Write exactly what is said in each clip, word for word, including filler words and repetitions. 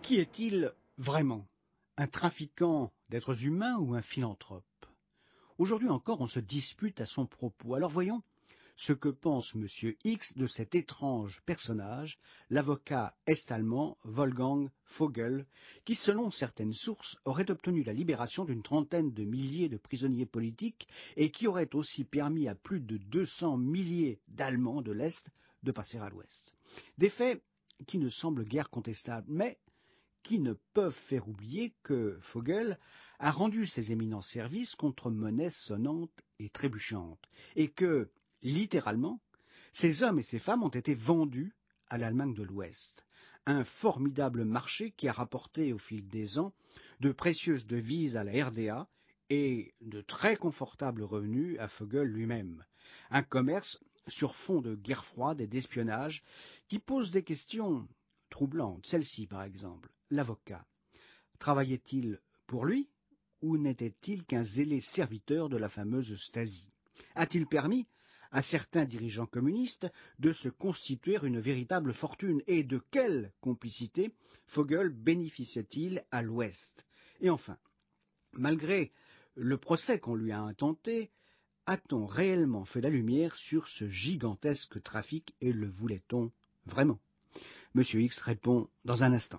Qui est-il vraiment? Un trafiquant d'êtres humains ou un philanthrope? Aujourd'hui encore, on se dispute à son propos. Alors voyons ce que pense Monsieur X de cet étrange personnage, l'avocat est-allemand Wolfgang Vogel, qui, selon certaines sources, aurait obtenu la libération d'une trentaine de milliers de prisonniers politiques et qui aurait aussi permis à plus de deux cents milliers d'Allemands de l'Est de passer à l'Ouest. Des faits qui ne semblent guère contestables, mais qui ne peuvent faire oublier que Vogel a rendu ses éminents services contre monnaie sonnante et trébuchante, et que, littéralement, ces hommes et ces femmes ont été vendus à l'Allemagne de l'Ouest, un formidable marché qui a rapporté au fil des ans de précieuses devises à la R D A et de très confortables revenus à Vogel lui-même, un commerce sur fond de guerre froide et d'espionnage qui pose des questions troublantes. Celle-ci, par exemple, l'avocat, travaillait-il pour lui ou n'était-il qu'un zélé serviteur de la fameuse Stasi? A-t-il permis à certains dirigeants communistes de se constituer une véritable fortune? Et de quelle complicité Vogel bénéficiait-il à l'Ouest? Et enfin, malgré le procès qu'on lui a intenté, a-t-on réellement fait la lumière sur ce gigantesque trafic et le voulait-on vraiment? Monsieur X répond dans un instant.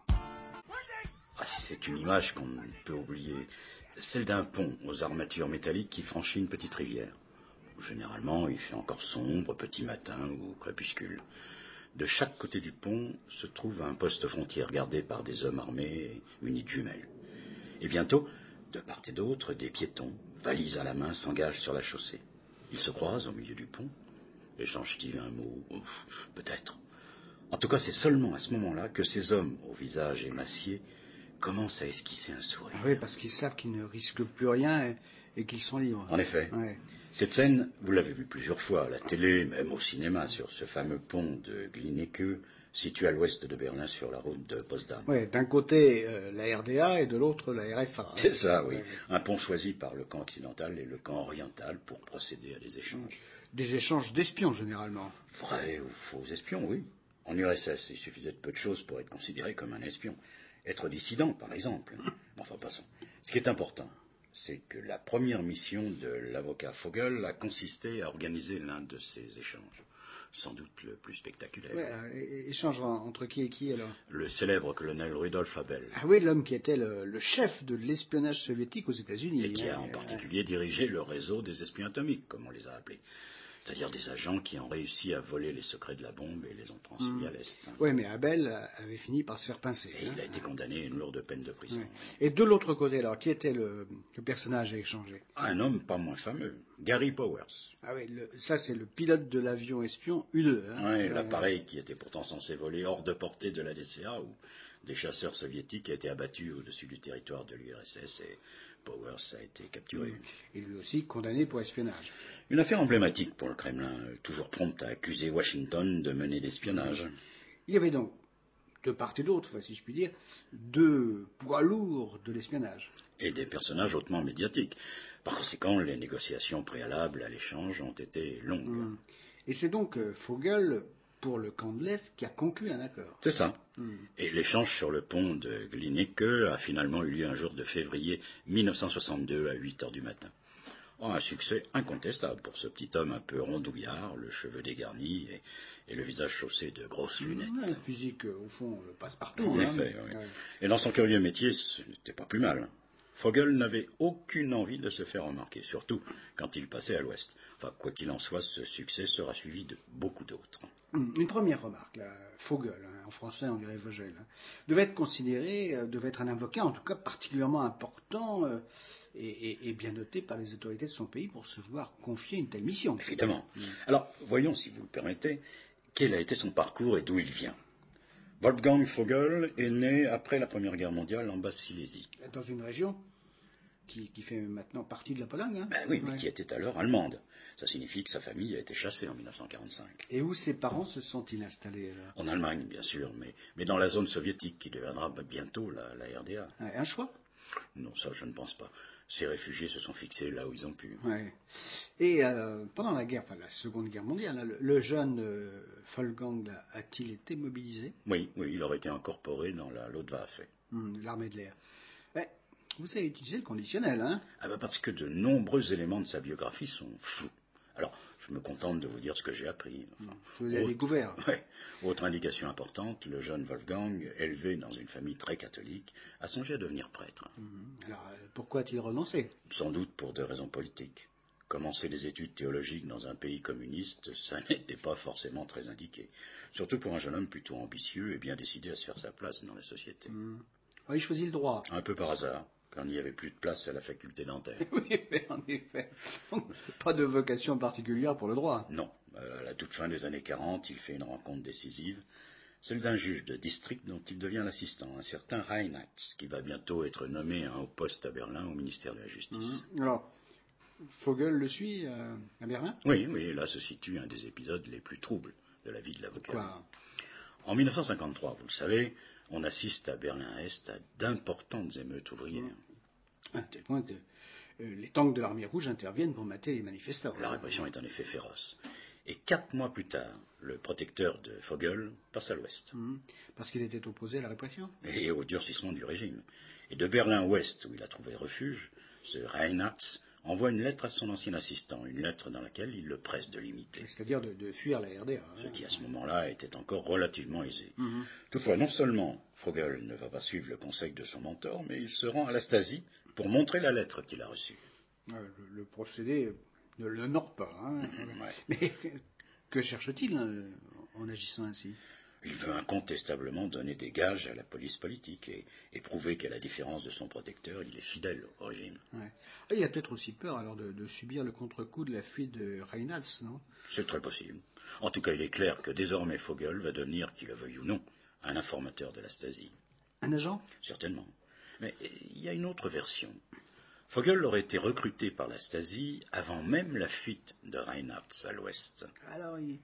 Ah, si c'est une image qu'on ne peut oublier, celle d'un pont aux armatures métalliques qui franchit une petite rivière. Généralement, il fait encore sombre, petit matin ou crépuscule. De chaque côté du pont se trouve un poste frontière gardé par des hommes armés et munis de jumelles. Et bientôt, de part et d'autre, des piétons, valises à la main, s'engagent sur la chaussée. Ils se croisent au milieu du pont. Échangent-ils un mot? Ouf, peut-être. En tout cas, c'est seulement à ce moment-là que ces hommes, au visage émacié, commencent à esquisser un sourire. Ah oui, parce qu'ils savent qu'ils ne risquent plus rien et, et qu'ils sont libres. En effet. Ouais. Cette scène, vous l'avez vue plusieurs fois à la télé, même au cinéma, sur ce fameux pont de Glinneke, situé à l'ouest de Berlin sur la route de Potsdam. Oui, d'un côté euh, la R D A et de l'autre la R F A. C'est hein. ça, oui. Ouais. Un pont choisi par le camp occidental et le camp oriental pour procéder à des échanges. Des échanges d'espions, généralement. Vrais ou faux espions, oui. En U R S S, il suffisait de peu de choses pour être considéré comme un espion. Être dissident, par exemple. Enfin, passons. Ce qui est important, c'est que la première mission de l'avocat Vogel a consisté à organiser l'un de ces échanges. Sans doute le plus spectaculaire. Ouais, euh, échange entre qui et qui, alors? Le célèbre colonel Rudolf Abel. Ah oui, l'homme qui était le, le chef de l'espionnage soviétique aux États-Unis. Et qui a hein, en euh, particulier dirigé le réseau des espions atomiques, comme on les a appelés. C'est-à-dire des agents qui ont réussi à voler les secrets de la bombe et les ont transmis mmh. à l'Est. Oui, mais Abel avait fini par se faire pincer. Et hein. Il a été condamné à une lourde peine de prison. Ouais. Et de l'autre côté, alors, qui était le, le personnage à échanger? Un homme pas moins fameux, Gary Powers. Ah oui, le, ça c'est le pilote de l'avion espion U deux. Hein. Oui, l'appareil qui était pourtant censé voler hors de portée de la D C A, où des chasseurs soviétiques a été abattus au-dessus du territoire de l'U R S S et Powers a été capturé. Et lui aussi condamné pour espionnage. Une affaire emblématique pour le Kremlin, toujours prompte à accuser Washington de mener l'espionnage. Il y avait donc, de part et d'autre, si je puis dire, deux poids lourds de l'espionnage. Et des personnages hautement médiatiques. Par conséquent, les négociations préalables à l'échange ont été longues. Mmh. Et c'est donc euh, Vogel, pour le camp de l'Est, qui a conclu un accord. C'est ça. Mmh. Et l'échange sur le pont de Glinneke a finalement eu lieu un jour de février mille neuf cent soixante-deux à huit heures du matin. Oh, un succès incontestable pour ce petit homme un peu rondouillard, le cheveu dégarni et, et le visage chaussé de grosses lunettes. Mmh, un physique, au fond, passe-partout. En hein, effet, mais... oui. ouais. Et dans son curieux métier, ce n'était pas plus mal. Vogel n'avait aucune envie de se faire remarquer, surtout quand il passait à l'ouest. Enfin, quoi qu'il en soit, ce succès sera suivi de beaucoup d'autres. Une première remarque, là, Vogel, hein, en français on dirait Vogel, hein, devait être considéré, euh, devait être un avocat en tout cas particulièrement important euh, et, et, et bien noté par les autorités de son pays pour se voir confier une telle mission. Évidemment. Mmh. Alors, voyons, si vous le permettez, quel a été son parcours et d'où il vient. Wolfgang Vogel est né après la Première Guerre mondiale en Basse-Silésie. Dans une région qui, qui fait maintenant partie de la Pologne. Hein. Ben oui, mais ouais. qui était alors allemande. Ça signifie que sa famille a été chassée en mille neuf cent quarante-cinq. Et où ses parents se sont-ils installés alors? En Allemagne, bien sûr, mais, mais dans la zone soviétique qui deviendra bientôt la, la R D A. Ouais, un choix? Non, ça je ne pense pas. Ces réfugiés se sont fixés là où ils ont pu. Ouais. Et euh, pendant la guerre, enfin la Seconde Guerre mondiale, hein, le, le jeune euh, Wolfgang a-t-il été mobilisé? Oui, oui, il aurait été incorporé dans la Luftwaffe. Hum, l'armée de l'air. Ouais, vous savez utiliser le conditionnel, hein? Ah ben parce que de nombreux éléments de sa biographie sont flous. Alors, je me contente de vous dire ce que j'ai appris. Enfin, Hum, vous avez autre, découvert. Ouais, autre indication importante, le jeune Wolfgang, élevé dans une famille très catholique, a songé à devenir prêtre. Hum, alors, euh, pourquoi a-t-il renoncé? Sans doute pour des raisons politiques. Commencer les études théologiques dans un pays communiste, ça n'était pas forcément très indiqué. Surtout pour un jeune homme plutôt ambitieux et bien décidé à se faire sa place dans la société. Hum. Ah, il choisit le droit. Un peu par hasard, quand il n'y avait plus de place à la faculté dentaire. Oui, mais en effet. Donc, pas de vocation particulière pour le droit. Non, à la toute fin des années quarante, il fait une rencontre décisive, celle d'un juge de district dont il devient l'assistant, un certain Reinhardt, qui va bientôt être nommé à un haut poste à Berlin au ministère de la Justice. Hum. Alors, Vogel le suit euh, à Berlin? Oui, oui, là se situe un des épisodes les plus troubles de la vie de l'avocat. Quoi? En mille neuf cent cinquante-trois, vous le savez, on assiste à Berlin-Est à d'importantes émeutes ouvrières. À tel point que euh, les tanks de l'armée rouge interviennent pour mater les manifestants. La répression est en effet féroce. Et quatre mois plus tard, le protecteur de Vogel passe à l'ouest. Hum. Parce qu'il était opposé à la répression? Et au durcissement du régime. Et de Berlin-Ouest, où il a trouvé refuge, ce Reinhardt envoie une lettre à son ancien assistant, une lettre dans laquelle il le presse de l'imiter. C'est-à-dire de, de fuir la R D A. Hein. Ce qui à ce moment-là était encore relativement aisé. Hum. Toutefois, non seulement Vogel ne va pas suivre le conseil de son mentor, mais il se rend à la Stasi pour montrer la lettre qu'il a reçue. Euh, le, le procédé ne l'honore pas. Hein. Ouais. Mais que, que cherche-t-il hein, en agissant ainsi? Il veut incontestablement donner des gages à la police politique et, et prouver qu'à la différence de son protecteur, il est fidèle au régime. Ouais. Ah, il a peut-être aussi peur alors de, de subir le contre-coup de la fuite de Reinhardt, non? C'est très possible. En tout cas, il est clair que désormais Vogel va devenir, qu'il le veuille ou non, un informateur de la Stasi. Un agent? Certainement. Mais il y a une autre version. Vogel aurait été recruté par la Stasi avant même la fuite de Reinhardt à l'ouest. Alors, il,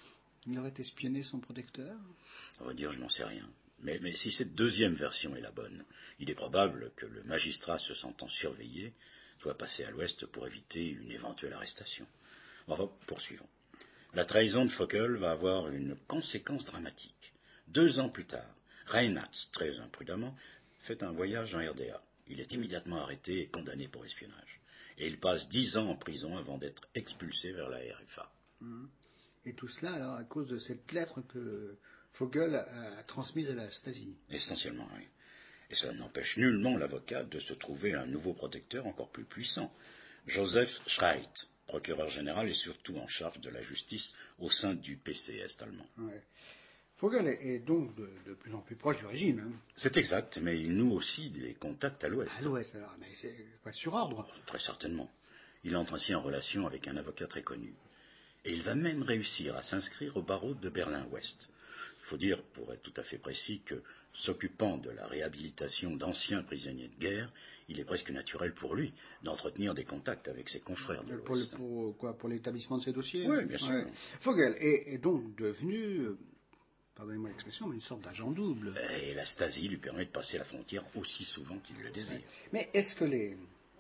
il aurait espionné son protecteur? On va dire, je n'en sais rien. Mais, mais si cette deuxième version est la bonne, il est probable que le magistrat, se sentant surveillé, soit passé à l'ouest pour éviter une éventuelle arrestation. Enfin, poursuivons. La trahison de Vogel va avoir une conséquence dramatique. Deux ans plus tard, Reinhardt, très imprudemment, fait un voyage en R D A. Il est immédiatement arrêté et condamné pour espionnage. Et il passe dix ans en prison avant d'être expulsé vers la R F A. Mmh. Et tout cela alors à cause de cette lettre que Vogel a, a transmise à la Stasi. Essentiellement, oui. Et cela n'empêche nullement l'avocat de se trouver un nouveau protecteur encore plus puissant. Joseph Schreit, procureur général et surtout en charge de la justice au sein du P C S allemand. Ouais. Vogel est, est donc de, de plus en plus proche du régime. Hein. C'est exact, mais il noue aussi des contacts à l'ouest. À l'ouest, alors, mais c'est quoi, sur ordre? Très certainement. Il entre ainsi en relation avec un avocat très connu. Et il va même réussir à s'inscrire au barreau de Berlin-Ouest. Il faut dire, pour être tout à fait précis, que s'occupant de la réhabilitation d'anciens prisonniers de guerre, il est presque naturel pour lui d'entretenir des contacts avec ses confrères de pour, l'Ouest. pour, quoi, pour l'établissement de ces dossiers? Oui, bien sûr. Ouais. Vogel est, est donc devenu, euh, pardonnez-moi l'expression, mais une sorte d'agent double. Et la Stasi lui permet de passer la frontière aussi souvent qu'il le désire. Ouais. Mais est-ce que les,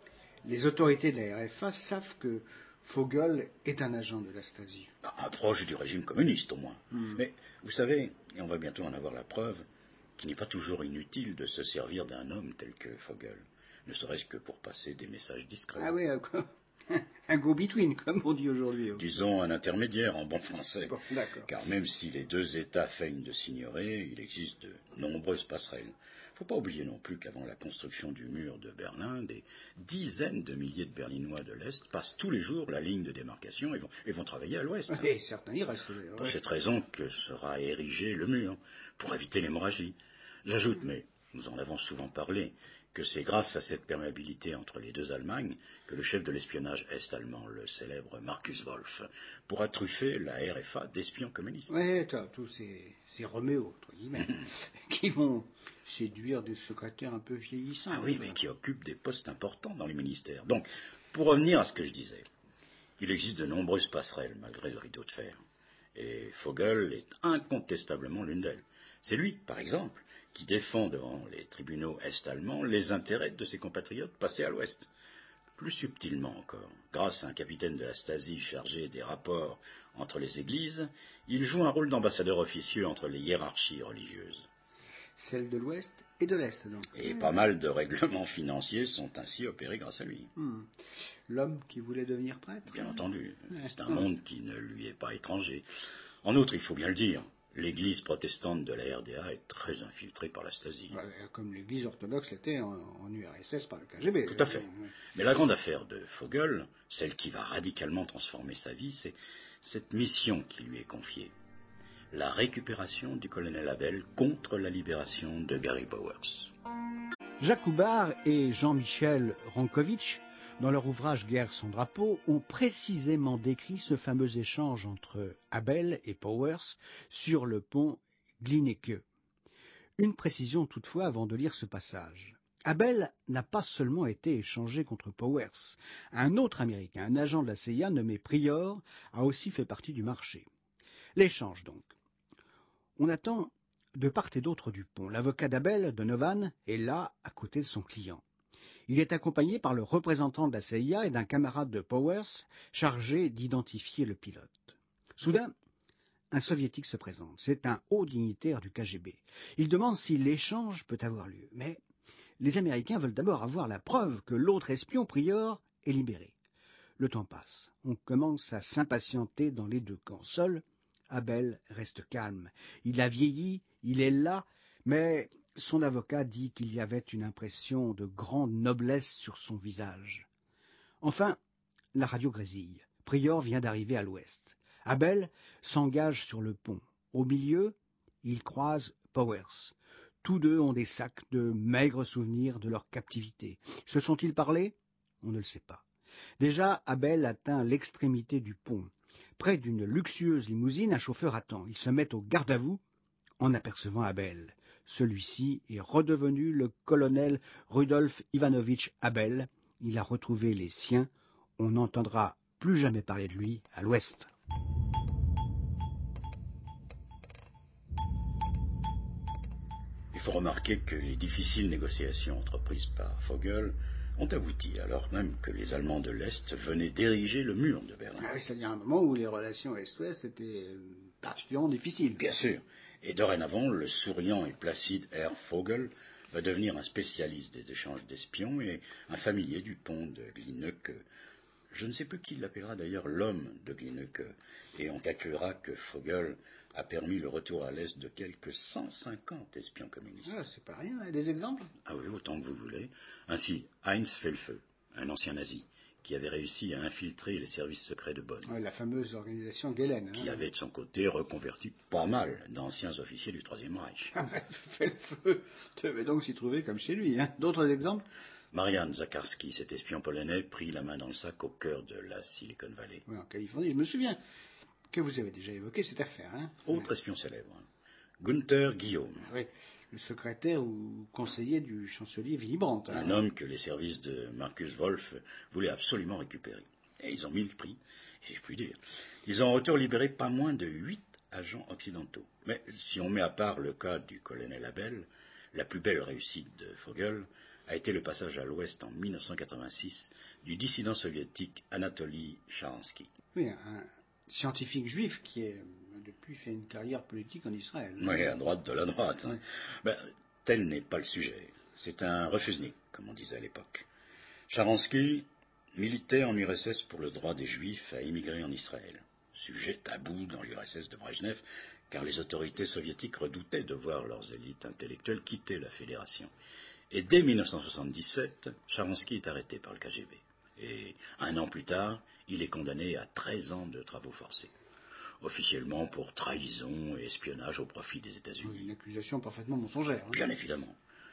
les autorités de la R F A savent que Vogel est un agent de la Stasi? Un proche du régime communiste, au moins. Hmm. Mais, vous savez, et on va bientôt en avoir la preuve, qu'il n'est pas toujours inutile de se servir d'un homme tel que Vogel, ne serait-ce que pour passer des messages discrets. Ah oui, un go-between, comme on dit aujourd'hui. Disons un intermédiaire en bon français. Bon, d'accord. Car même si les deux États feignent de s'ignorer, il existe de nombreuses passerelles. Il ne faut pas oublier non plus qu'avant la construction du mur de Berlin, des dizaines de milliers de Berlinois de l'Est passent tous les jours la ligne de démarcation et vont, et vont travailler à l'Ouest. Et certains y restent. Pour ouais. cette raison que sera érigé le mur, pour éviter l'hémorragie. J'ajoute, mais nous en avons souvent parlé, que c'est grâce à cette perméabilité entre les deux Allemagnes que le chef de l'espionnage est-allemand, le célèbre Markus Wolf, pourra truffer la R F A d'espions communistes. Oui, tous ces, ces Roméo, entre guillemets, qui vont séduire des secrétaires un peu vieillissants. Ah oui, mais qui occupent des postes importants dans les ministères. Donc, pour revenir à ce que je disais, il existe de nombreuses passerelles malgré le rideau de fer. Et Vogel est incontestablement l'une d'elles. C'est lui, par exemple, qui défend devant les tribunaux est-allemands les intérêts de ses compatriotes passés à l'ouest. Plus subtilement encore, grâce à un capitaine de la Stasi chargé des rapports entre les églises, il joue un rôle d'ambassadeur officieux entre les hiérarchies religieuses. Celle de l'Ouest et de l'Est, donc. Et mmh. pas mal de règlements financiers sont ainsi opérés grâce à lui. Mmh. L'homme qui voulait devenir prêtre? Bien entendu, ouais. c'est un monde qui ne lui est pas étranger. En outre, il faut bien le dire, l'église protestante de la R D A est très infiltrée par la Stasi. Ouais, comme l'église orthodoxe l'était en, en U R S S par le K G B. Tout à fait. Ouais. Mais la grande affaire de Vogel, celle qui va radicalement transformer sa vie, c'est cette mission qui lui est confiée. La récupération du colonel Abel contre la libération de Gary Powers. Jacques Houbard et Jean-Michel Rankovitch, dans leur ouvrage Guerre sans drapeau, ont précisément décrit ce fameux échange entre Abel et Powers sur le pont Glinneke. Une précision toutefois avant de lire ce passage. Abel n'a pas seulement été échangé contre Powers. Un autre Américain, un agent de la C I A nommé Prior, a aussi fait partie du marché. L'échange donc. On attend de part et d'autre du pont. L'avocat d'Abel, Donovan, est là à côté de son client. Il est accompagné par le représentant de la C I A et d'un camarade de Powers chargé d'identifier le pilote. Soudain, un soviétique se présente. C'est un haut dignitaire du K G B. Il demande si l'échange peut avoir lieu. Mais les Américains veulent d'abord avoir la preuve que l'autre espion, Prior, est libéré. Le temps passe. On commence à s'impatienter dans les deux camps. Seul Abel reste calme. Il a vieilli, il est là, mais son avocat dit qu'il y avait une impression de grande noblesse sur son visage. Enfin, la radio grésille. Prior vient d'arriver à l'ouest. Abel s'engage sur le pont. Au milieu, il croise Powers. Tous deux ont des sacs de maigres souvenirs de leur captivité. Se sont-ils parlé? On ne le sait pas. Déjà, Abel atteint l'extrémité du pont. Près d'une luxueuse limousine, un chauffeur attend. Il se met au garde-à-vous en apercevant Abel. Celui-ci est redevenu le colonel Rudolf Ivanovitch Abel. Il a retrouvé les siens. On n'entendra plus jamais parler de lui à l'ouest. Il faut remarquer que les difficiles négociations entreprises par Vogel ont abouti, alors même que les Allemands de l'Est venaient d'ériger le mur de Berlin. Ah oui, c'est-à-dire un moment où les relations Est-Ouest étaient particulièrement difficiles. Bien sûr. Et dorénavant, le souriant et placide Herr Vogel va devenir un spécialiste des échanges d'espions et un familier du pont de Glinneke. Je ne sais plus qui l'appellera d'ailleurs l'homme de Glinneke, et on calculera que Vogel a permis le retour à l'Est de quelques cent cinquante espions communistes. Ah, c'est pas rien, hein. Des exemples? Ah oui, autant que vous voulez. Ainsi, Heinz Felfeu, un ancien nazi, qui avait réussi à infiltrer les services secrets de Bonn. Ouais, la fameuse organisation Gehlen. Hein. Qui avait de son côté reconverti pas mal d'anciens officiers du Troisième Reich. Ah ben, Felfeu devait donc s'y trouver comme chez lui. Hein. D'autres exemples? Marian Zakarski, cet espion polonais, prit la main dans le sac au cœur de la Silicon Valley. Oui, en Californie. Je me souviens que vous avez déjà évoqué cette affaire. Hein. Autre espion célèbre, Gunther Guillaume. Oui, le secrétaire ou conseiller du chancelier Willy Brandt. Un homme que les services de Marcus Wolf voulaient absolument récupérer. Et ils ont mis le prix, et je puis dire. Ils ont en retour libéré pas moins de huit agents occidentaux. Mais si on met à part le cas du colonel Abel, la plus belle réussite de Vogel a été le passage à l'ouest en mille neuf cent quatre-vingt-six du dissident soviétique Anatoly Sharansky. Oui, un scientifique juif qui a depuis fait une carrière politique en Israël. Oui, à droite de la droite. Hein. Oui. Ben, tel n'est pas le sujet. C'est un refusnik, comme on disait à l'époque. Sharansky militait en U R S S pour le droit des Juifs à immigrer en Israël. Sujet tabou dans l'U R S S de Brejnev, car les autorités soviétiques redoutaient de voir leurs élites intellectuelles quitter la fédération. Et dès mille neuf cent soixante-dix-sept, Sharansky est arrêté par le K G B. Et un an plus tard, il est condamné à treize ans de travaux forcés. Officiellement pour trahison et espionnage au profit des États-Unis. Oui, une accusation parfaitement mensongère. Hein. Bien évidemment.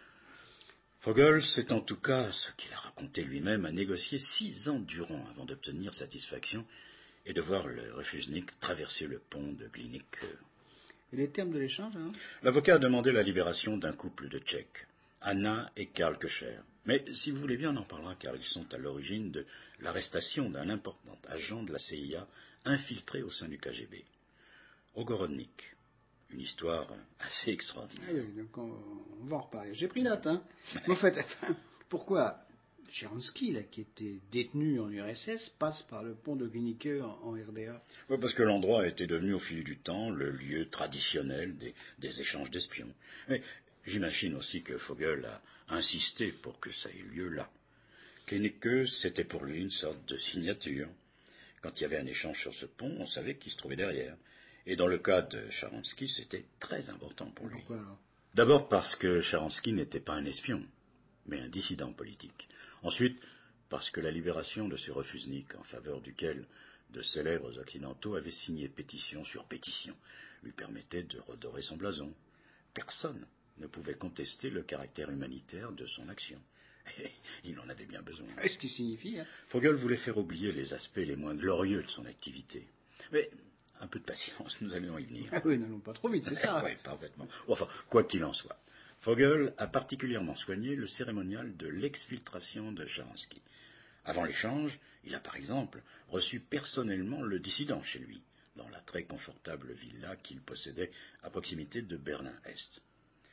Vogel, c'est en tout cas ce qu'il a raconté lui-même, a négocié six ans durant avant d'obtenir satisfaction et de voir le refusnik traverser le pont de Glinneke. Et les termes de l'échange, hein? L'avocat a demandé la libération d'un couple de Tchèques, Anna et Karl Köcher. Mais si vous voulez bien, on en parlera car ils sont à l'origine de l'arrestation d'un important agent de la C I A infiltré au sein du K G B. Ogorodnik, Une histoire assez extraordinaire. Ah oui, donc on, on va en reparler. J'ai pris note, hein. Mais en fait, enfin, pourquoi Sharansky, là, qui était détenu en U R S S, passe par le pont de Glienicke en, en R D A? Ouais, parce que l'endroit était devenu au fil du temps le lieu traditionnel des, des échanges d'espions. Mais j'imagine aussi que Vogel a insisté pour que ça ait lieu là. Glienicke, c'était pour lui une sorte de signature. Quand il y avait un échange sur ce pont, on savait qui se trouvait derrière. Et dans le cas de Sharansky, c'était très important pour lui. Pourquoi alors? D'abord parce que Sharansky n'était pas un espion, mais un dissident politique. Ensuite, parce que la libération de ce refusnik, en faveur duquel de célèbres occidentaux avaient signé pétition sur pétition, lui permettait de redorer son blason. Personne ne pouvait contester le caractère humanitaire de son action. Et il en avait bien besoin. Ce qui signifie, hein? Vogel voulait faire oublier les aspects les moins glorieux de son activité. Mais un peu de patience, nous allons y venir. Ah oui, n'allons pas trop vite, c'est ça. Oui, parfaitement. Enfin, quoi qu'il en soit, Vogel a particulièrement soigné le cérémonial de l'exfiltration de Sharansky. Avant l'échange, il a par exemple reçu personnellement le dissident chez lui, dans la très confortable villa qu'il possédait à proximité de Berlin-Est.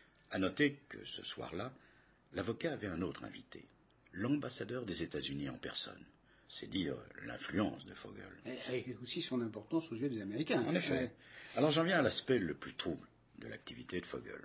À noter que ce soir-là, l'avocat avait un autre invité, l'ambassadeur des États-Unis en personne. C'est dire l'influence de Vogel. Et aussi son importance aux yeux des Américains. En effet. Ouais. Alors j'en viens à l'aspect le plus trouble de l'activité de Vogel.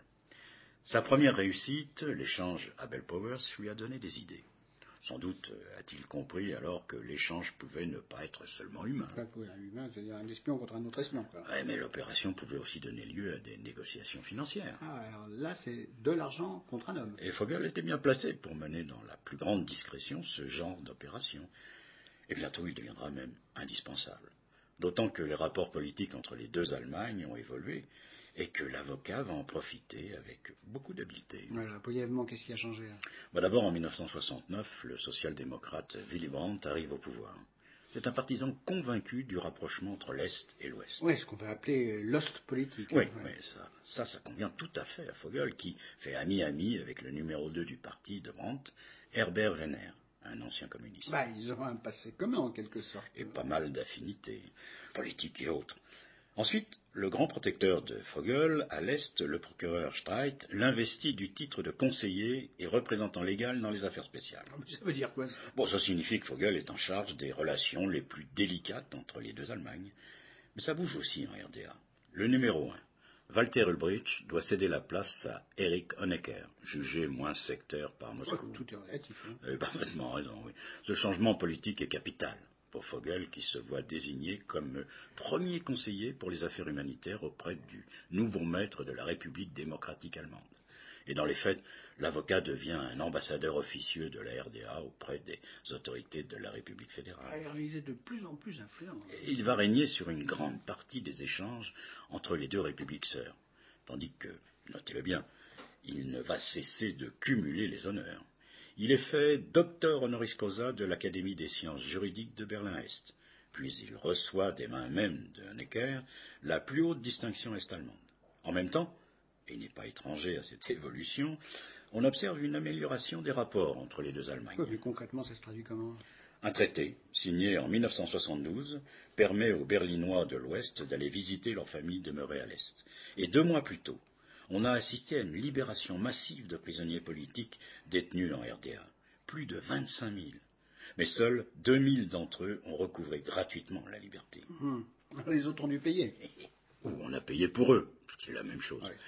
Sa première réussite, l'échange Abel-Powers, lui a donné des idées. Sans doute a-t-il compris alors que l'échange pouvait ne pas être seulement humain. Pas pour un humain, c'est-à-dire un espion contre un autre espion, quoi. Ouais, mais l'opération pouvait aussi donner lieu à des négociations financières. Ah, alors là, c'est de l'argent contre un homme. Et Vogel était bien placé pour mener dans la plus grande discrétion ce genre d'opération. Et bientôt, il deviendra même indispensable. D'autant que les rapports politiques entre les deux Allemagnes ont évolué et que l'avocat va en profiter avec beaucoup d'habileté. Voilà, brièvement, qu'est-ce qui a changé là? Bah D'abord, en mille neuf cent soixante-neuf, le social-démocrate Willy Brandt arrive au pouvoir. C'est un partisan convaincu du rapprochement entre l'Est et l'Ouest. Oui, ce qu'on va appeler l'Ost politique. Oui, hein, ouais. oui ça, ça, ça convient tout à fait à Vogel, qui fait ami-ami avec le numéro deux du parti de Brandt, Herbert Wehner, un ancien communiste. Bah, ils auront un passé commun, en quelque sorte. Et pas mal d'affinités, politiques et autres. Ensuite, le grand protecteur de Vogel, à l'Est, le procureur Streit, l'investit du titre de conseiller et représentant légal dans les affaires spéciales. Ça veut dire quoi, ça? Bon, ça signifie que Vogel est en charge des relations les plus délicates entre les deux Allemagnes. Mais ça bouge aussi en R D A. Le numéro un, Walter Ulbricht, doit céder la place à Erich Honecker, jugé moins sectaire par Moscou. Ouais, tout est relatif. Hein. Vous avez parfaitement raison, oui. Ce changement politique est capital pour Vogel, qui se voit désigné comme premier conseiller pour les affaires humanitaires auprès du nouveau maître de la République démocratique allemande. Et dans les faits, l'avocat devient un ambassadeur officieux de la R D A auprès des autorités de la République fédérale. Alors, il est de plus en plus influent. Et il va régner sur une grande partie des échanges entre les deux républiques sœurs, tandis que, notez-le bien, il ne va cesser de cumuler les honneurs. Il est fait docteur honoris causa de l'Académie des sciences juridiques de Berlin-Est, puis il reçoit des mains mêmes de Necker la plus haute distinction est-allemande. En même temps, et il n'est pas étranger à cette évolution, on observe une amélioration des rapports entre les deux Allemagnes. Ouais, mais concrètement, ça se traduit comment? Un traité, signé en mille neuf cent soixante-douze, permet aux Berlinois de l'Ouest d'aller visiter leur famille demeurée à l'Est. Et deux mois plus tôt, on a assisté à une libération massive de prisonniers politiques détenus en R D A. Plus de vingt-cinq mille. Mais seuls deux mille d'entre eux ont recouvré gratuitement la liberté. Mmh. Les autres ont dû payer. Ou on a payé pour eux, c'est la même chose. Ouais.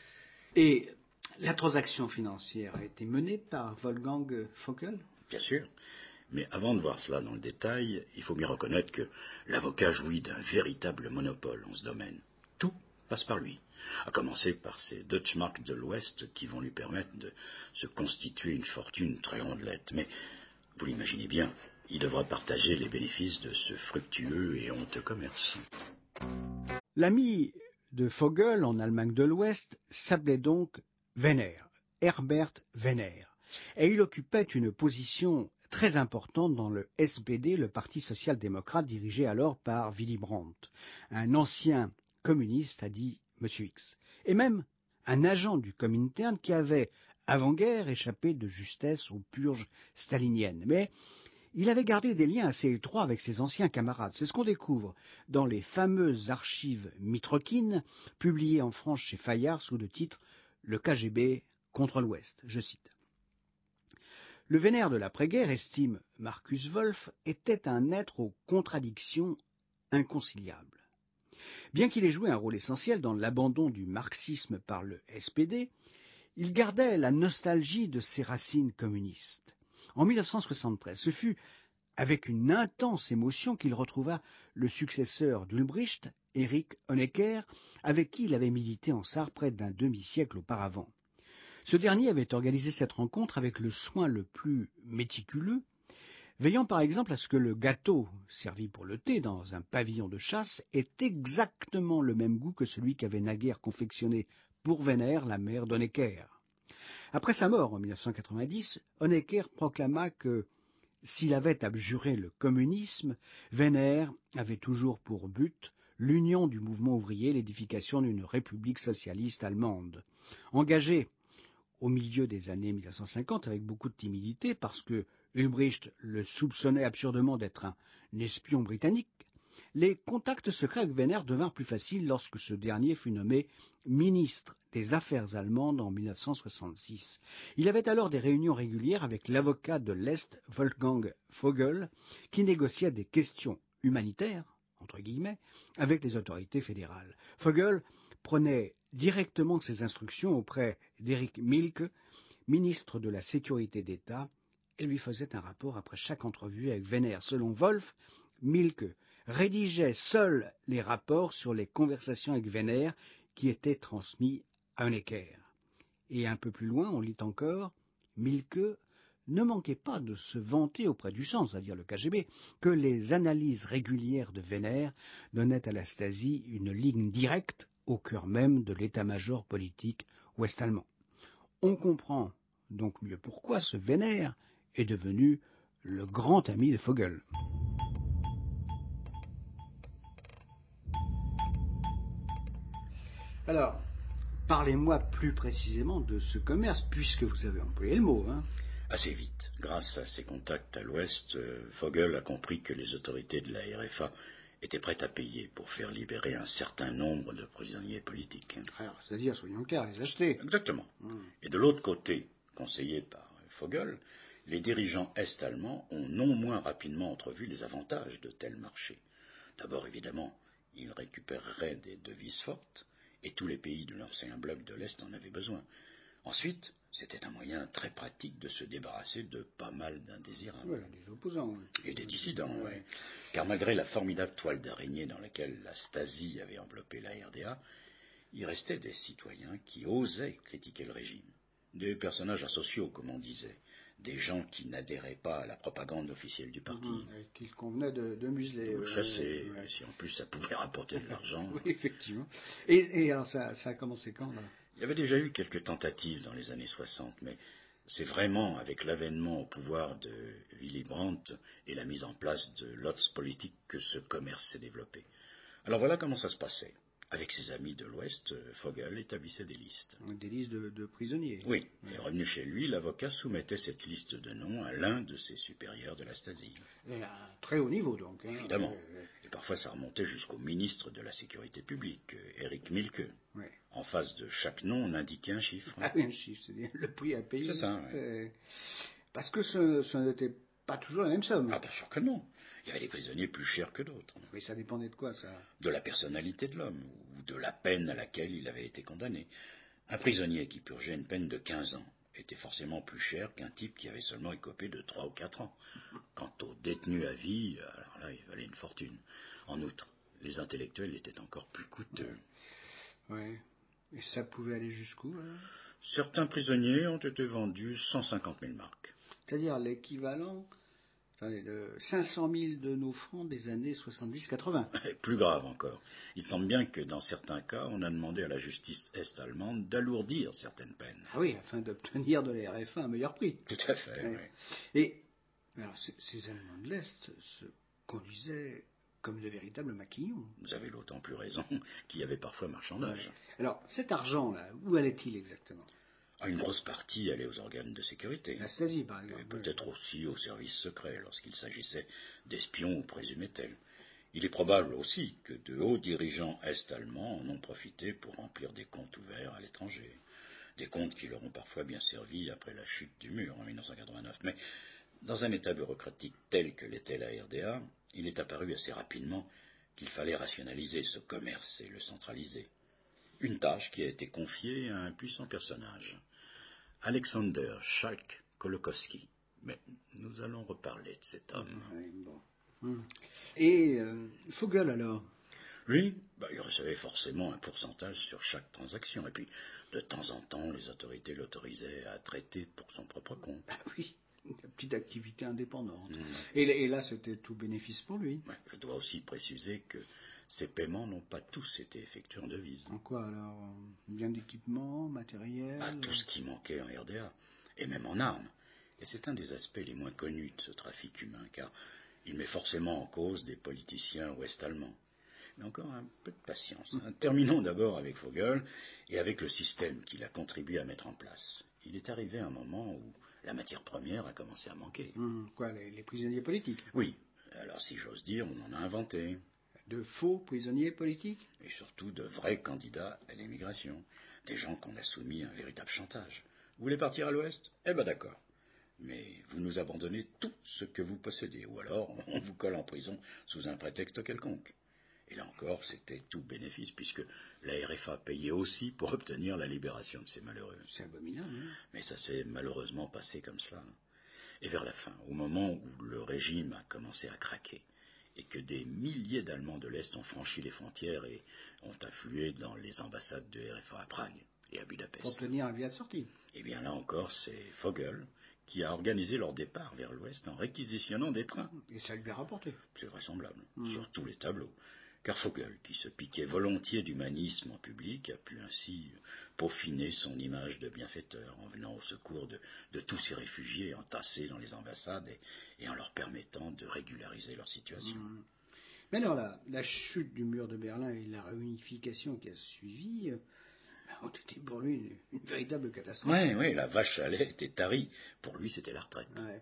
Et la transaction financière a été menée par Wolfgang Vogel? Bien sûr. Mais avant de voir cela dans le détail, il faut bien reconnaître que l'avocat jouit d'un véritable monopole en ce domaine. Tout passe par lui, à commencer par ces Deutschmark de l'Ouest qui vont lui permettre de se constituer une fortune très rondelette. Mais, vous l'imaginez bien, il devra partager les bénéfices de ce fructueux et honteux commerce. L'ami de Vogel en Allemagne de l'Ouest s'appelait donc Wehner, Herbert Wehner, et il occupait une position très importante dans le S P D, le Parti social-démocrate dirigé alors par Willy Brandt, un ancien communiste, a dit M. X, et même un agent du Comintern qui avait, avant-guerre, échappé de justesse aux purges staliniennes. Mais Il avait gardé des liens assez étroits avec ses anciens camarades. C'est ce qu'on découvre dans les fameuses archives mitrokines, publiées en France chez Fayard sous le titre « Le K G B contre l'Ouest ». Je cite. Le Vénère de l'après-guerre, estime Marcus Wolf, était un être aux contradictions inconciliables. Bien qu'il ait joué un rôle essentiel dans l'abandon du marxisme par le S P D, il gardait la nostalgie de ses racines communistes. En mille neuf cent soixante-treize, ce fut avec une intense émotion qu'il retrouva le successeur d'Ulbricht, Erich Honecker, avec qui il avait milité en Sarre près d'un demi-siècle auparavant. Ce dernier avait organisé cette rencontre avec le soin le plus méticuleux, veillant par exemple à ce que le gâteau servi pour le thé dans un pavillon de chasse ait exactement le même goût que celui qu'avait naguère confectionné pour Vénère la mère d'Honecker. Après sa mort en mille neuf cent quatre-vingt-dix, Honecker proclama que, s'il avait abjuré le communisme, Vénère avait toujours pour but l'union du mouvement ouvrier et l'édification d'une république socialiste allemande. Engagé au milieu des années mille neuf cent cinquante avec beaucoup de timidité parce que Ulbricht le soupçonnait absurdement d'être un espion britannique, les contacts secrets avec Vénère devinrent plus faciles lorsque ce dernier fut nommé ministre des Affaires allemandes en mille neuf cent soixante-six. Il avait alors des réunions régulières avec l'avocat de l'Est, Wolfgang Vogel, qui négociait des questions humanitaires, entre guillemets, avec les autorités fédérales. Vogel prenait directement ses instructions auprès d'Erich Milke, ministre de la Sécurité d'État, et lui faisait un rapport après chaque entrevue avec Vénère. Selon Wolf, Milke rédigeait seul les rapports sur les conversations avec Vénère qui étaient transmis à Honecker. Et un peu plus loin, on lit encore, Milke ne manquait pas de se vanter auprès du sang, c'est-à-dire le K G B, que les analyses régulières de Vénère donnaient à la Stasi une ligne directe au cœur même de l'état-major politique ouest-allemand. On comprend donc mieux pourquoi ce Vénère est devenu le grand ami de Vogel. Alors, parlez-moi plus précisément de ce commerce, puisque vous avez employé le mot. Hein. Assez vite, grâce à ses contacts à l'Ouest, euh, Vogel a compris que les autorités de la R F A étaient prêtes à payer pour faire libérer un certain nombre de prisonniers politiques. Alors, c'est-à-dire, soyons clairs, les acheter. Exactement. Hum. Et de l'autre côté, conseillés par Vogel, les dirigeants est-allemands ont non moins rapidement entrevu les avantages de tels marchés. D'abord, évidemment, ils récupéreraient des devises fortes, et tous les pays de l'ancien bloc de l'Est en avaient besoin. Ensuite, c'était un moyen très pratique de se débarrasser de pas mal d'indésirables. Ouais, des opposants. Ouais. Et des dissidents, ouais. ouais. Car malgré la formidable toile d'araignée dans laquelle la Stasi avait enveloppé la R D A, il restait des citoyens qui osaient critiquer le régime. Des personnages asociaux, comme on disait. Des gens qui n'adhéraient pas à la propagande officielle du parti. Mmh, et qu'il convenait de, de museler. De chasser, ouais. si en plus ça pouvait rapporter de l'argent. Oui, effectivement. Et, et alors, ça, ça a commencé quand, là? Il y avait déjà eu quelques tentatives dans les années soixante, mais c'est vraiment avec l'avènement au pouvoir de Willy Brandt et la mise en place de l'Otz politique que ce commerce s'est développé. Alors voilà comment ça se passait. Avec ses amis de l'Ouest, Vogel établissait des listes. Des listes de, de prisonniers. Oui, ouais. Et revenu chez lui, l'avocat soumettait cette liste de noms à l'un de ses supérieurs de la Stasi. Et à un très haut niveau, donc. Hein. Évidemment. Euh, Et parfois ça remontait jusqu'au ministre de la Sécurité publique, Erich Milke. ouais. En face de chaque nom, on indiquait un chiffre. Ah oui, un chiffre, c'est-à-dire le prix à payer. C'est ça, oui. Euh, parce que ce, ce n'était pas toujours la même somme. Ah bien sûr que non. Il y avait des prisonniers plus chers que d'autres. Oui, ça dépendait de quoi, ça? De la personnalité de l'homme, ou de la peine à laquelle il avait été condamné. Un prisonnier qui purgeait une peine de quinze ans était forcément plus cher qu'un type qui avait seulement écopé de trois ou quatre ans. Quant aux détenus à vie, alors là, il valait une fortune. En outre, les intellectuels étaient encore plus coûteux. Ouais. Et ça pouvait aller jusqu'où, alors? Certains prisonniers ont été vendus cent cinquante mille marks. C'est-à-dire l'équivalent attendez, de cinq cent mille de nos francs des années soixante-dix quatre-vingts. Plus grave encore. Il semble bien que dans certains cas, on a demandé à la justice est-allemande d'alourdir certaines peines. Ah oui, afin d'obtenir de la R F A un meilleur prix. Tout à fait, ouais. oui. Et alors, ces, ces Allemands de l'Est se conduisaient comme de véritables maquillons. Vous avez d'autant plus raison qu'il y avait parfois marchandage. Ouais. Alors, cet argent-là, où allait-il exactement? À une grosse partie allait aux organes de sécurité. La Stasi, par exemple. Et peut-être aussi aux services secrets, lorsqu'il s'agissait d'espions ou présumés tels. Il est probable aussi que de hauts dirigeants est-allemands en ont profité pour remplir des comptes ouverts à l'étranger. Des comptes qui leur ont parfois bien servi après la chute du mur en mille neuf cent quatre-vingt-neuf. Mais dans un état bureaucratique tel que l'était la R D A, il est apparu assez rapidement qu'il fallait rationaliser ce commerce et le centraliser. Une tâche qui a été confiée à un puissant personnage, Alexander Schalk Kolokowski. Mais nous allons reparler de cet homme. Oui, bon. Hum. Et euh, Vogel alors? Lui, bah, il recevait forcément un pourcentage sur chaque transaction. Et puis, de temps en temps, les autorités l'autorisaient à traiter pour son propre compte. Ah oui, une petite activité indépendante. Mmh. Et, et là, c'était tout bénéfice pour lui. Ouais, je dois aussi préciser que ces paiements n'ont pas tous été effectués en devises. En quoi alors? Bien d'équipement, matériel? Bah, tout ce qui manquait en R D A, et même en armes. Et c'est un des aspects les moins connus de ce trafic humain, car il met forcément en cause des politiciens ouest-allemands. Mais encore un peu de patience. Hein. Terminons d'abord avec Vogel et avec le système qu'il a contribué à mettre en place. Il est arrivé un moment où la matière première a commencé à manquer. Hum, quoi, les, les prisonniers politiques? Oui, alors si j'ose dire, on en a inventé. De faux prisonniers politiques? Et surtout de vrais candidats à l'émigration. Des gens qu'on a soumis à un véritable chantage. Vous voulez partir à l'Ouest? Eh ben d'accord. Mais vous nous abandonnez tout ce que vous possédez, ou alors on vous colle en prison sous un prétexte quelconque. Et là encore, c'était tout bénéfice, puisque la R F A payait aussi pour obtenir la libération de ces malheureux. C'est abominable. Hein. Mais ça s'est malheureusement passé comme cela. Et vers la fin, au moment où le régime a commencé à craquer, et que des milliers d'Allemands de l'Est ont franchi les frontières et ont afflué dans les ambassades de R F A à Prague et à Budapest. Pour obtenir un visa de sortie. Et bien là encore, c'est Vogel qui a organisé leur départ vers l'Ouest en réquisitionnant des trains. Et ça lui a rapporté. C'est vraisemblable, mmh. sur tous les tableaux. Car Vogel, qui se piquait volontiers d'humanisme en public, a pu ainsi peaufiner son image de bienfaiteur en venant au secours de, de tous ces réfugiés entassés dans les ambassades et, et en leur permettant de régulariser leur situation. Mmh. Mais alors la, la chute du mur de Berlin et la réunification qui a suivi euh, ont été pour lui une, une véritable catastrophe. Oui, oui, la vache à lait était tarie. Pour lui, c'était la retraite. Ouais.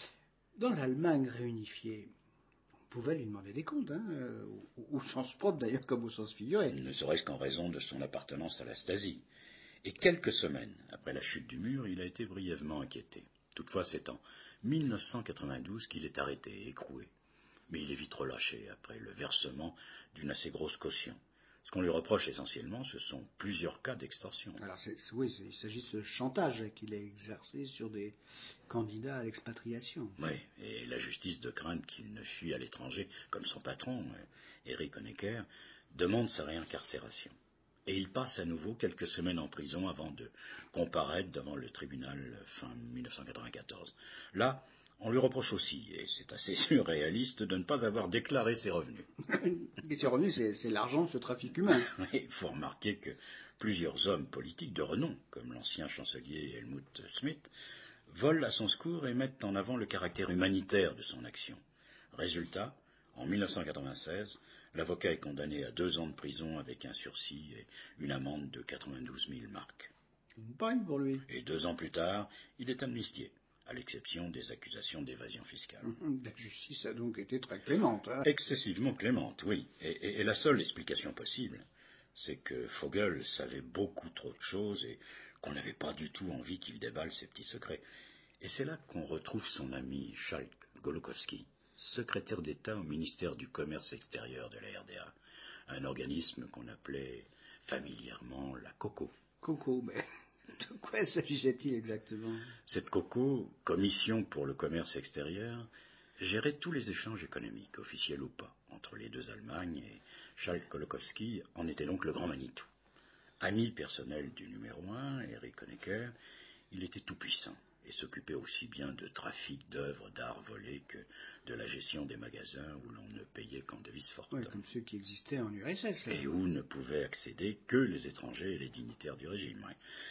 Dans l'Allemagne réunifiée, pouvait lui demander des comptes, hein, euh, au, au sens propre d'ailleurs comme au sens figuré. Ne serait-ce qu'en raison de son appartenance à la Stasi. Et quelques semaines après la chute du mur, il a été brièvement inquiété. Toutefois, c'est en mille neuf cent quatre-vingt-douze qu'il est arrêté et écroué. Mais il est vite relâché après le versement d'une assez grosse caution. Ce qu'on lui reproche essentiellement, ce sont plusieurs cas d'extorsion. Alors, c'est, c'est, oui, c'est, il s'agit de ce chantage qu'il a exercé sur des candidats à l'expatriation. Oui, et la justice, de crainte qu'il ne fuit à l'étranger, comme son patron, Erich Honecker, demande sa réincarcération. Et il passe à nouveau quelques semaines en prison avant de comparaître devant le tribunal fin mille neuf cent quatre-vingt-quatorze. Là, on lui reproche aussi, et c'est assez surréaliste, de ne pas avoir déclaré ses revenus. Et ses revenus, c'est, c'est l'argent de ce trafic humain. Il faut remarquer que plusieurs hommes politiques de renom, comme l'ancien chancelier Helmut Schmidt, volent à son secours et mettent en avant le caractère humanitaire de son action. Résultat, en mille neuf cent quatre-vingt-seize, l'avocat est condamné à deux ans de prison avec un sursis et une amende de quatre-vingt-douze mille marks. Une paille pour lui. Et deux ans plus tard, il est amnistié, à l'exception des accusations d'évasion fiscale. La justice a donc été très clémente. Hein. Excessivement clémente, oui. Et, et, et la seule explication possible, c'est que Vogel savait beaucoup trop de choses et qu'on n'avait pas du tout envie qu'il déballe ses petits secrets. Et c'est là qu'on retrouve son ami Schalk Golokowski, secrétaire d'État au ministère du Commerce extérieur de la R D A, un organisme qu'on appelait familièrement la COCO. COCO, mais de quoi s'agissait-il exactement? Cette COCO, Commission pour le commerce extérieur, gérait tous les échanges économiques, officiels ou pas, entre les deux Allemagnes, et Schalk Golokowski en était donc le grand Manitou. Ami personnel du numéro un, Erich Honecker, il était tout-puissant et s'occupait aussi bien de trafic d'œuvres d'art volées que de la gestion des magasins où l'on ne payait qu'en devises fortes. Ouais, comme ceux qui existaient en U R S S. Et où ne pouvaient accéder que les étrangers et les dignitaires du régime. Ouais.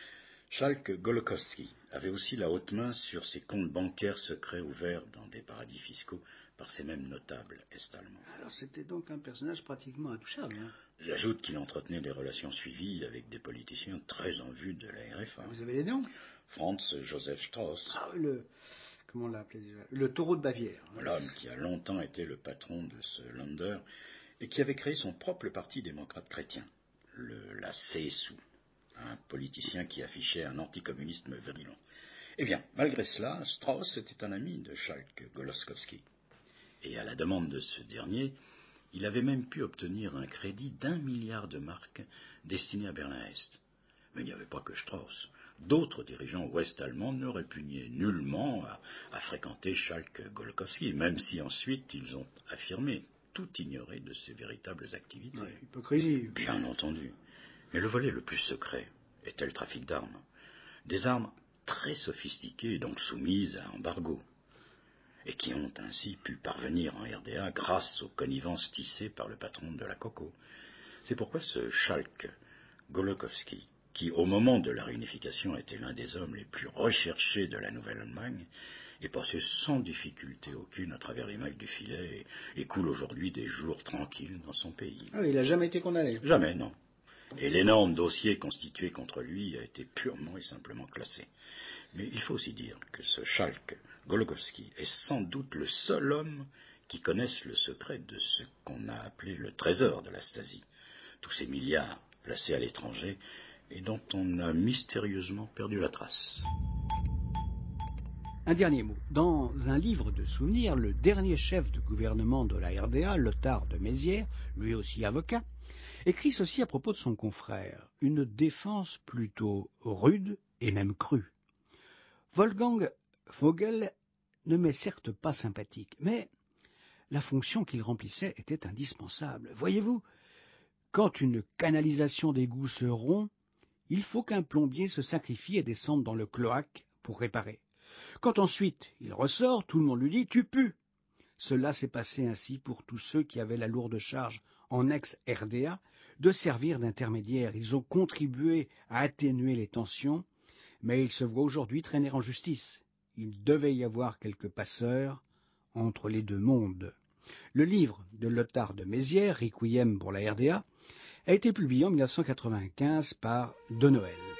Schalk Golokowski avait aussi la haute main sur ses comptes bancaires secrets ouverts dans des paradis fiscaux par ces mêmes notables est-allemands. Alors c'était donc un personnage pratiquement intouchable. Hein. J'ajoute qu'il entretenait des relations suivies avec des politiciens très en vue de la R F A. Vous avez les noms? Franz Josef Strauß. Ah, le... Comment on l'a appelé déjà? Le taureau de Bavière. L'homme qui a longtemps été le patron de ce Länder et qui avait créé son propre parti démocrate chrétien, le, la C S U, un politicien qui affichait un anticommunisme virulent. Eh bien, malgré cela, Strauss était un ami de Schalk Golokowski. Et à la demande de ce dernier, il avait même pu obtenir un crédit d'un milliard de marks destiné à Berlin-Est. Mais il n'y avait pas que Strauss. D'autres dirigeants ouest-allemands ne répugnaient nullement à, à fréquenter Schalk Golokowski, même si ensuite ils ont affirmé tout ignorer de ses véritables activités. Ouais, hypocrisie. Bien entendu. Mais le volet le plus secret était le trafic d'armes. Des armes très sophistiquées et donc soumises à embargo, et qui ont ainsi pu parvenir en R D A grâce aux connivences tissées par le patron de la Coco. C'est pourquoi ce Schalk Golokowski, qui au moment de la réunification était l'un des hommes les plus recherchés de la Nouvelle-Allemagne, est passé sans difficulté aucune à travers les mailles du filet et, et coule aujourd'hui des jours tranquilles dans son pays. Ah, il n'a jamais été condamné? Jamais, non. Et l'énorme dossier constitué contre lui a été purement et simplement classé. Mais il faut aussi dire que ce Schalk Golokowski est sans doute le seul homme qui connaisse le secret de ce qu'on a appelé le trésor de la Stasi, tous ces milliards placés à l'étranger et dont on a mystérieusement perdu la trace. Un dernier mot. Dans un livre de souvenirs, le dernier chef de gouvernement de la R D A, Lothar de Maizière, lui aussi avocat, écrit ceci à propos de son confrère, une défense plutôt rude et même crue. Wolfgang Vogel ne m'est certes pas sympathique, mais la fonction qu'il remplissait était indispensable. Voyez-vous, quand une canalisation d'égout se rompt, il faut qu'un plombier se sacrifie et descende dans le cloaque pour réparer. Quand ensuite il ressort, tout le monde lui dit « tu pues ». Cela s'est passé ainsi pour tous ceux qui avaient la lourde charge, en ex-R D A, de servir d'intermédiaires. Ils ont contribué à atténuer les tensions, mais ils se voient aujourd'hui traîner en justice. Il devait y avoir quelques passeurs entre les deux mondes. Le livre de Lothar de Maizière, Requiem pour la R D A, a été publié en mille neuf cent quatre-vingt-quinze par De Noël.